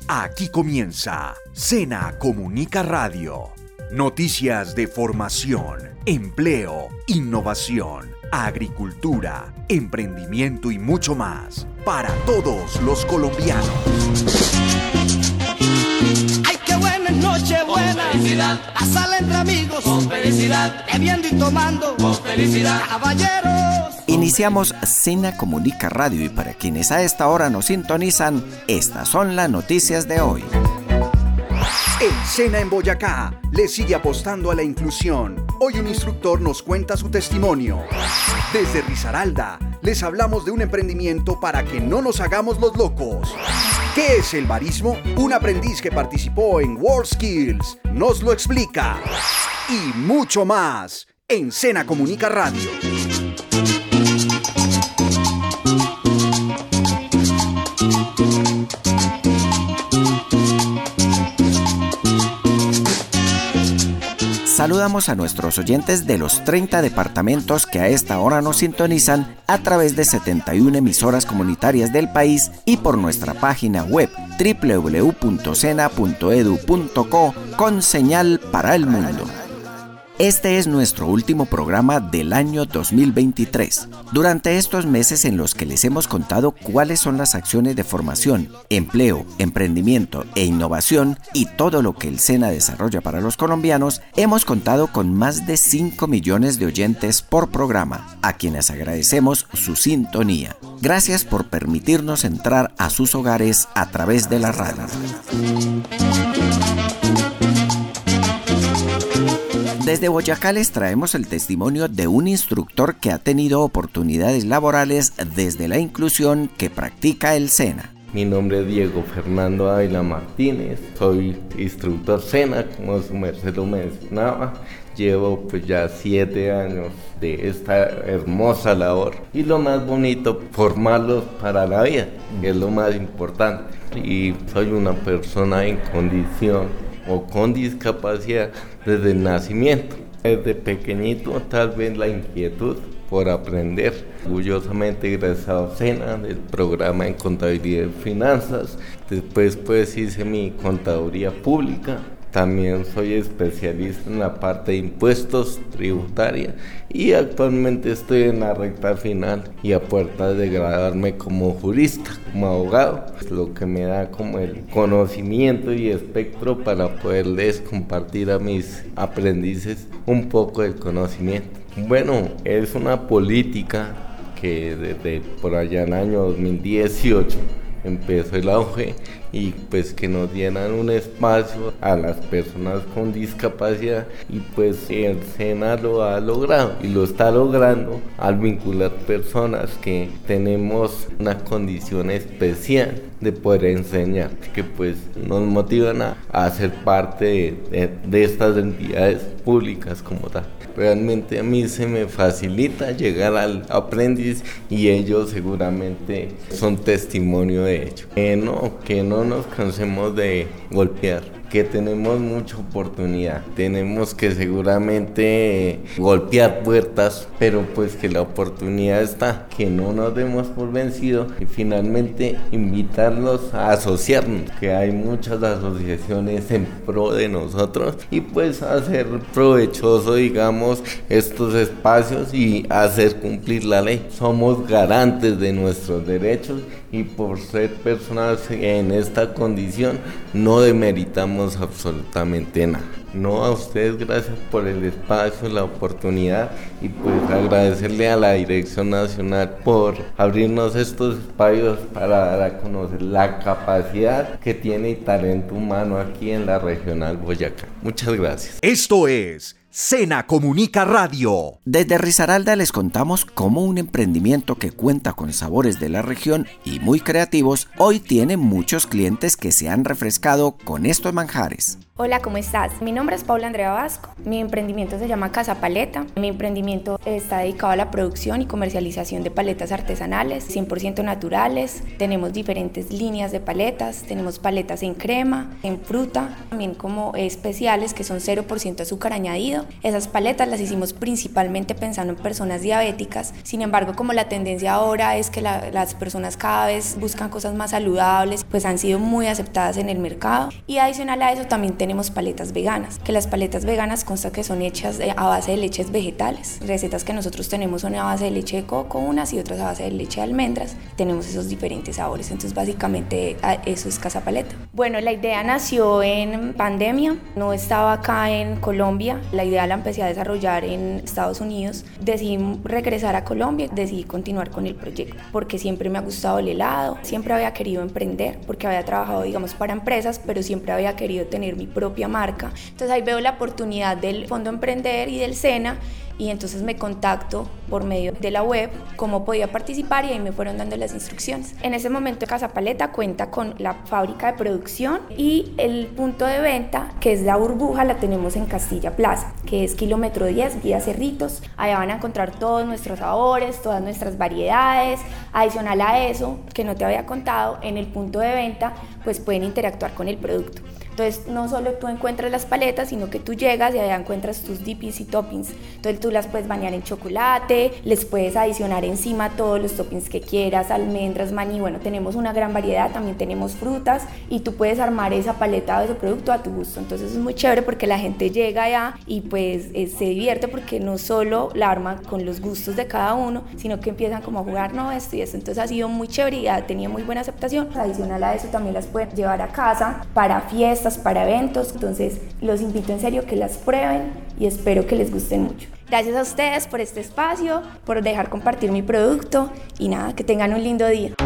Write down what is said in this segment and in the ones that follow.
Aquí comienza Sena Comunica Radio. Noticias de formación, empleo, innovación, agricultura, emprendimiento y mucho más para todos los colombianos. ¡Ay, qué buena noche, buena! Con felicidad. A sala entre amigos. Con felicidad. Bebiendo y tomando. Con felicidad. Caballeros. Iniciamos Sena Comunica Radio y para quienes a esta hora nos sintonizan, estas son las noticias de hoy. El SENA en Boyacá le sigue apostando a la inclusión. Hoy un instructor nos cuenta su testimonio. Desde Risaralda les hablamos de un emprendimiento para que no nos hagamos los locos. ¿Qué es el barismo? Un aprendiz que participó en WorldSkills nos lo explica. Y mucho más en SENA Comunica Radio. Saludamos a nuestros oyentes de los 30 departamentos que a esta hora nos sintonizan a través de 71 emisoras comunitarias del país y por nuestra página web www.sena.edu.co con señal para el mundo. Este es nuestro último programa del año 2023. Durante estos meses en los que les hemos contado cuáles son las acciones de formación, empleo, emprendimiento e innovación y todo lo que el SENA desarrolla para los colombianos, hemos contado con más de 5 millones de oyentes por programa, a quienes agradecemos su sintonía. Gracias por permitirnos entrar a sus hogares a través de la radio. Desde Boyacá les traemos el testimonio de un instructor que ha tenido oportunidades laborales desde la inclusión que practica el SENA. Mi nombre es Diego Fernando Ávila Martínez, soy instructor SENA, como su merced lo mencionaba. Llevo pues ya 7 años de esta hermosa labor y lo más bonito, formarlos para la vida, que es lo más importante. Y soy una persona en condición o con discapacidad desde el nacimiento. Desde pequeñito tal vez la inquietud por aprender. Orgullosamente egresado SENA del programa en contabilidad y finanzas. Después pues hice mi contaduría pública. También soy especialista en la parte de impuestos tributaria y actualmente estoy en la recta final y a puertas de graduarme como jurista, como abogado, lo que me da como el conocimiento y espectro para poderles compartir a mis aprendices un poco del conocimiento. Bueno, es una política que desde por allá en el año 2018 empezó el auge y pues que nos dieran un espacio a las personas con discapacidad y pues el SENA lo ha logrado y lo está logrando al vincular personas que tenemos una condición especial de poder enseñar, que pues nos motivan a ser parte de estas entidades públicas como tal. Realmente a mí se me facilita llegar al aprendiz y ellos seguramente son testimonio de ello. Que no nos cansemos de golpear, que tenemos mucha oportunidad, tenemos que seguramente golpear puertas, pero pues que la oportunidad está, que no nos demos por vencido y finalmente invitarlos a asociarnos, que hay muchas asociaciones en pro de nosotros y pues hacer provechoso digamos estos espacios y hacer cumplir la ley. Somos garantes de nuestros derechos y por ser personas en esta condición no demeritamos absolutamente nada. No, a ustedes gracias por el espacio, la oportunidad y pues agradecerle a la Dirección Nacional por abrirnos estos espacios para dar a conocer la capacidad que tiene y talento humano aquí en la Regional Boyacá. Muchas gracias. Esto es SENA Comunica Radio. Desde Risaralda les contamos cómo un emprendimiento que cuenta con sabores de la región y muy creativos, hoy tiene muchos clientes que se han refrescado con estos manjares. Hola, ¿cómo estás? Mi nombre es Paula Andrea Vasco. Mi emprendimiento se llama Casa Paleta. Mi emprendimiento está dedicado a la producción y comercialización de paletas artesanales, 100% naturales. Tenemos diferentes líneas de paletas. Tenemos paletas en crema, en fruta, también como especiales que son 0% azúcar añadido. haciendo. Esas paletas las hicimos principalmente pensando en personas diabéticas. Sin embargo, como la tendencia ahora es que las personas cada vez buscan cosas más saludables, pues han sido muy aceptadas en el mercado. Y adicional a eso también tenemos paletas veganas, que las paletas veganas consta que son hechas a base de leches vegetales. Recetas que nosotros tenemos son a base de leche de coco unas y otras a base de leche de almendras. Tenemos esos diferentes sabores, entonces básicamente eso es Casa Paleta. Bueno, la idea nació en pandemia, no estaba acá en Colombia, la idea la empecé a desarrollar en Estados Unidos. Decidí regresar a Colombia, decidí continuar con el proyecto porque siempre me ha gustado el helado, siempre había querido emprender porque había trabajado digamos para empresas, pero siempre había querido tener mi propia marca. Entonces ahí veo la oportunidad del Fondo Emprender y del SENA, y entonces me contacto por medio de la web cómo podía participar y ahí me fueron dando las instrucciones. En ese momento Casa Paleta cuenta con la fábrica de producción y el punto de venta, que es la burbuja, la tenemos en Castilla Plaza, que es kilómetro 10, Vía Cerritos. Allá van a encontrar todos nuestros sabores, todas nuestras variedades. Adicional a eso, que no te había contado, en el punto de venta pues pueden interactuar con el producto. Entonces no solo tú encuentras las paletas, sino que tú llegas y allá encuentras tus dippings y toppings. Entonces tú las puedes bañar en chocolate, les puedes adicionar encima todos los toppings que quieras, almendras, maní, bueno, tenemos una gran variedad, también tenemos frutas y tú puedes armar esa paleta o ese producto a tu gusto. Entonces es muy chévere porque la gente llega allá y pues se divierte porque no solo la arma con los gustos de cada uno, sino que empiezan como a jugar, no, esto y esto. Entonces ha sido muy chévere y ha tenido muy buena aceptación. Adicional a eso también las pueden llevar a casa para fiestas, para eventos. Entonces los invito en serio que las prueben y espero que les gusten mucho. Gracias a ustedes por este espacio, por dejar compartir mi producto y nada, que tengan un lindo día.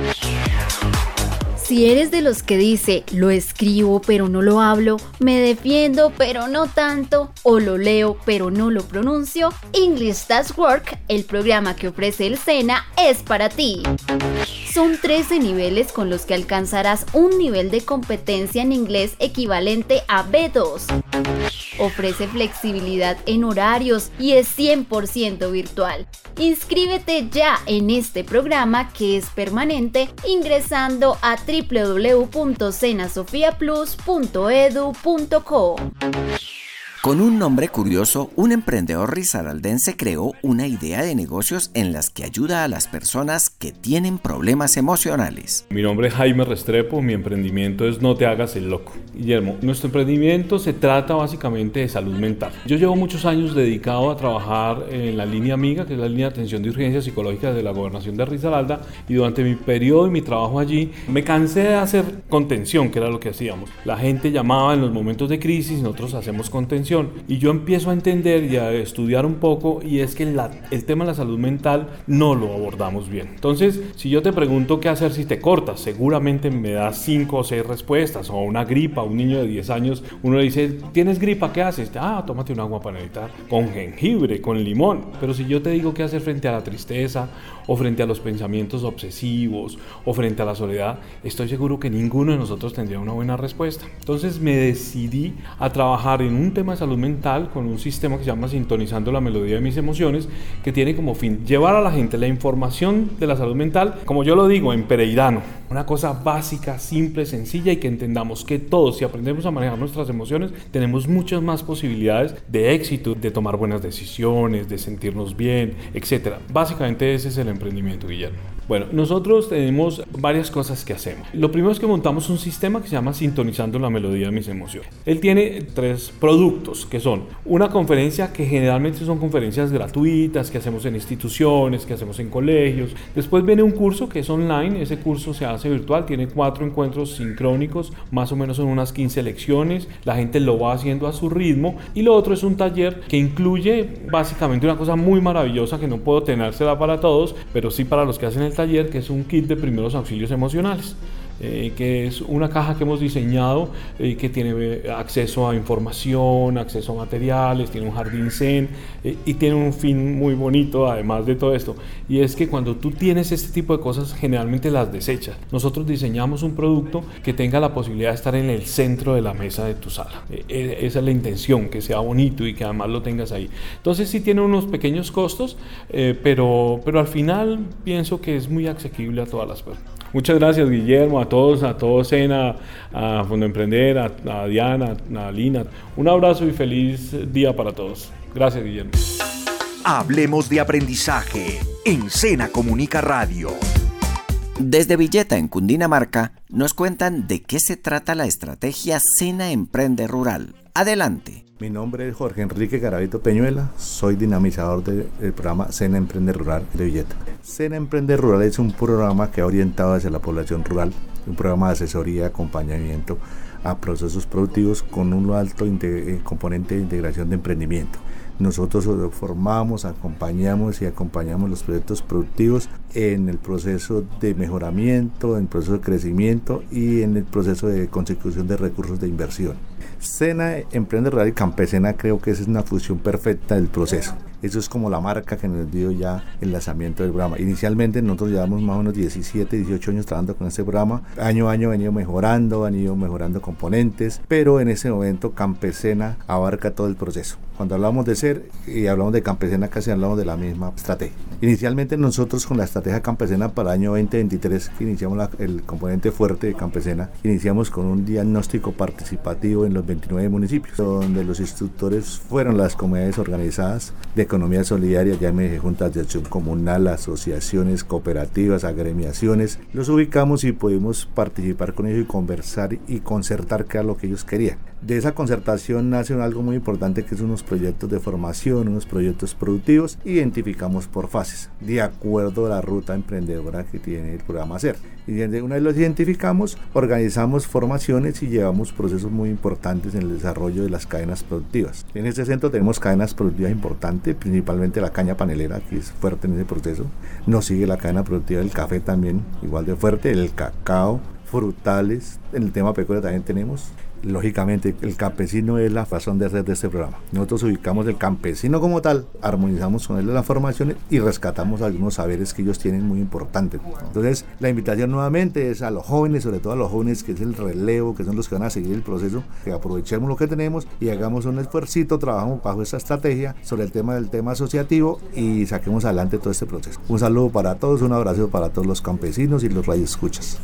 Si eres de los que dice, lo escribo pero no lo hablo, me defiendo pero no tanto, o lo leo pero no lo pronuncio, English Does Work, el programa que ofrece el SENA, es para ti. Son 13 niveles con los que alcanzarás un nivel de competencia en inglés equivalente a B2. Ofrece flexibilidad en horarios y es 100% virtual. Inscríbete ya en este programa que es permanente ingresando a www.senasofiaplus.edu.co. Con un nombre curioso, un emprendedor risaraldense creó una idea de negocios en las que ayuda a las personas que tienen problemas emocionales. Mi nombre es Jaime Restrepo, mi emprendimiento es No Te Hagas el Loco. Guillermo, nuestro emprendimiento se trata básicamente de salud mental. Yo llevo muchos años dedicado a trabajar en la línea amiga, que es la línea de atención de urgencias psicológicas de la Gobernación de Risaralda, y durante mi periodo y mi trabajo allí me cansé de hacer contención, que era lo que hacíamos. La gente llamaba en los momentos de crisis y nosotros hacemos contención. Y yo empiezo a entender y a estudiar un poco, y es que el tema de la salud mental no lo abordamos bien. Entonces, si yo te pregunto qué hacer si te cortas, seguramente me das 5 o 6 respuestas. O una gripa, un niño de 10 años, uno le dice, ¿tienes gripa? ¿Qué haces? Tómate un agua panelita con jengibre, con limón. Pero si yo te digo qué hacer frente a la tristeza, o frente a los pensamientos obsesivos, o frente a la soledad, estoy seguro que ninguno de nosotros tendría una buena respuesta. Entonces me decidí a trabajar en un tema de salud mental con un sistema que se llama Sintonizando la Melodía de Mis Emociones, que tiene como fin llevar a la gente la información de la salud mental, como yo lo digo, en pereirano, una cosa básica, simple, sencilla, y que entendamos que todos, si aprendemos a manejar nuestras emociones, tenemos muchas más posibilidades de éxito, de tomar buenas decisiones, de sentirnos bien, etc. Básicamente ese es el emprendimiento, Guillermo. Bueno, nosotros tenemos varias cosas que hacemos. Lo primero es que montamos un sistema que se llama Sintonizando la Melodía de Mis Emociones. Él tiene 3 productos, que son una conferencia, que generalmente son conferencias gratuitas que hacemos en instituciones, que hacemos en colegios. Después viene un curso que es online, ese curso se hace virtual, tiene 4 encuentros sincrónicos, más o menos son unas 15 lecciones, la gente lo va haciendo a su ritmo. Y lo otro es un taller que incluye básicamente una cosa muy maravillosa que no puedo tenérsela para todos, pero sí para los que hacen el taller, que es un kit de primeros auxilios emocionales. Que es una caja que hemos diseñado que tiene acceso a información, acceso a materiales, tiene un jardín zen y tiene un fin muy bonito además de todo esto, y es que cuando tú tienes este tipo de cosas generalmente las desechas. Nosotros diseñamos un producto que tenga la posibilidad de estar en el centro de la mesa de tu sala. Esa es la intención, que sea bonito y que además lo tengas ahí. Entonces sí tiene unos pequeños costos, pero al final pienso que es muy asequible a todas las personas. Muchas gracias, Guillermo, a todos Sena, a Fondo Emprender, a Diana, a Lina. Un abrazo y feliz día para todos. Gracias, Guillermo. Hablemos de aprendizaje en Sena Comunica Radio. Desde Villeta, en Cundinamarca, nos cuentan de qué se trata la estrategia Sena Emprende Rural. Adelante. Mi nombre es Jorge Enrique Garavito Peñuela, soy dinamizador del programa Sena Emprende Rural de Villeta. Sena Emprende Rural es un programa que ha orientado hacia la población rural, un programa de asesoría y acompañamiento a procesos productivos con un alto componente de integración de emprendimiento. Nosotros formamos, acompañamos los proyectos productivos en el proceso de mejoramiento, en el proceso de crecimiento y en el proceso de consecución de recursos de inversión. Sena Emprende Rural y Campesena, creo que esa es una fusión perfecta del proceso. Eso es como la marca que nos dio ya el lanzamiento del programa. Inicialmente nosotros llevamos más o menos 17, 18 años trabajando con este programa. Año a año han ido mejorando componentes, pero en ese momento Campesena abarca todo el proceso. Cuando hablamos de ser y hablamos de Campesena, casi hablamos de la misma estrategia. Inicialmente nosotros con la estrategia Campesena para el año 2023, que iniciamos el componente fuerte de Campesena, iniciamos con un diagnóstico participativo en los 29 municipios, donde los instructores fueron las comunidades organizadas de economía solidaria, llámese juntas de acción comunal, asociaciones, cooperativas, agremiaciones. Los ubicamos y pudimos participar con ellos y conversar y concertar qué era lo que ellos querían. De esa concertación nace algo muy importante, que son unos proyectos de formación, unos proyectos productivos, identificamos por fases, de acuerdo a la ruta emprendedora que tiene el programa SER. Y una vez los identificamos, organizamos formaciones y llevamos procesos muy importantes en el desarrollo de las cadenas productivas. En este centro tenemos cadenas productivas importantes, principalmente la caña panelera, que es fuerte en ese proceso. Nos sigue la cadena productiva del café también, igual de fuerte, el cacao, frutales, en el tema pecuario también tenemos. Lógicamente el campesino es la razón de ser de este programa. Nosotros ubicamos el campesino como tal, armonizamos con él las formaciones y rescatamos algunos saberes que ellos tienen muy importantes. Entonces la invitación nuevamente es a los jóvenes, sobre todo a los jóvenes, que es el relevo, que son los que van a seguir el proceso, que aprovechemos lo que tenemos y hagamos un esfuercito, trabajamos bajo esta estrategia sobre el tema asociativo y saquemos adelante todo este proceso. Un saludo para todos, un abrazo para todos los campesinos y los radioescuchas.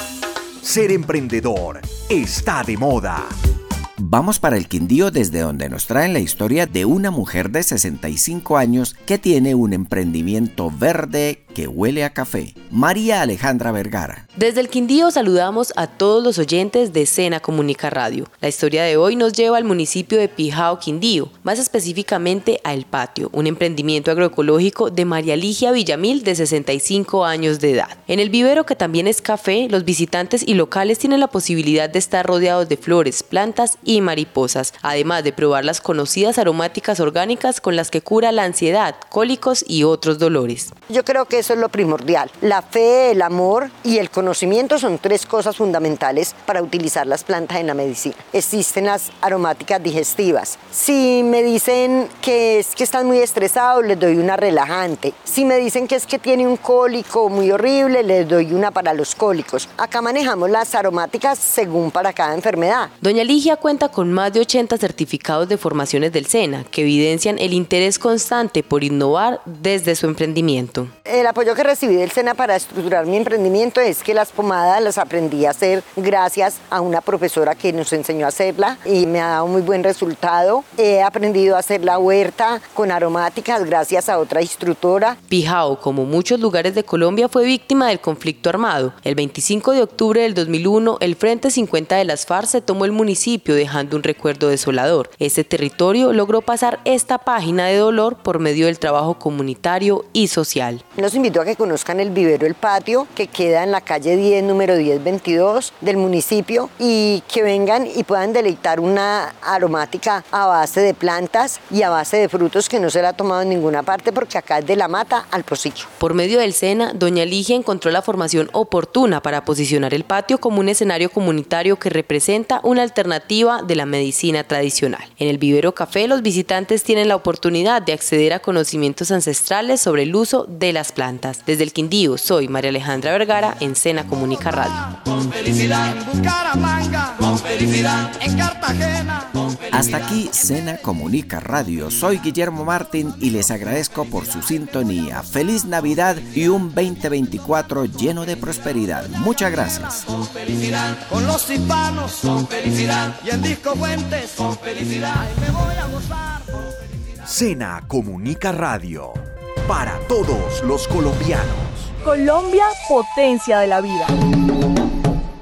Ser emprendedor está de moda. Vamos para el Quindío, desde donde nos traen la historia de una mujer de 65 años que tiene un emprendimiento verde que huele a café. María Alejandra Vergara. Desde el Quindío saludamos a todos los oyentes de Sena Comunica Radio. La historia de hoy nos lleva al municipio de Pijao, Quindío, más específicamente a El Patio, un emprendimiento agroecológico de María Ligia Villamil, de 65 años de edad. En el vivero, que también es café, los visitantes y locales tienen la posibilidad de estar rodeados de flores, plantas y mariposas, además de probar las conocidas aromáticas orgánicas con las que cura la ansiedad, cólicos y otros dolores. Yo creo que eso es lo primordial. La fe, el amor y el conocimiento son tres cosas fundamentales para utilizar las plantas en la medicina. Existen las aromáticas digestivas. Si me dicen que es que están muy estresados, les doy una relajante. Si me dicen que es que tiene un cólico muy horrible, les doy una para los cólicos. Acá manejamos las aromáticas según para cada enfermedad. Doña Ligia cuenta con más de 80 certificados de formaciones del SENA que evidencian el interés constante por innovar desde su emprendimiento. El apoyo que recibí del SENA para estructurar mi emprendimiento es que las pomadas las aprendí a hacer gracias a una profesora que nos enseñó a hacerla y me ha dado muy buen resultado. He aprendido a hacer la huerta con aromáticas gracias a otra instructora. Pijao, como muchos lugares de Colombia, fue víctima del conflicto armado. El 25 de octubre del 2001, el Frente 50 de las FARC se tomó el municipio, dejando un recuerdo desolador. Este territorio logró pasar esta página de dolor por medio del trabajo comunitario y social. Los invito a que conozcan el vivero El Patio, que queda en la calle 10, número 1022 del municipio, y que vengan y puedan deleitar una aromática a base de plantas y a base de frutos que no se la ha tomado en ninguna parte, porque acá es de la mata al pocillo. Por medio del SENA, doña Ligia encontró la formación oportuna para posicionar el patio como un escenario comunitario que representa una alternativa de la medicina tradicional. En el vivero café, los visitantes tienen la oportunidad de acceder a conocimientos ancestrales sobre el uso de las plantas. plantas. Desde el Quindío, soy María Alejandra Vergara en Sena Comunica Radio. Con felicidad en Bucaramanga, con felicidad en Cartagena. Hasta aquí Sena Comunica Radio. Soy Guillermo Martín y les agradezco por su sintonía. Feliz Navidad y un 2024 lleno de prosperidad. Muchas gracias. Con felicidad, con los hispanos, con felicidad, y en Disco Fuentes, con felicidad, ay, me voy a gozar. Sena Comunica Radio. Para todos los colombianos. Colombia, potencia de la vida.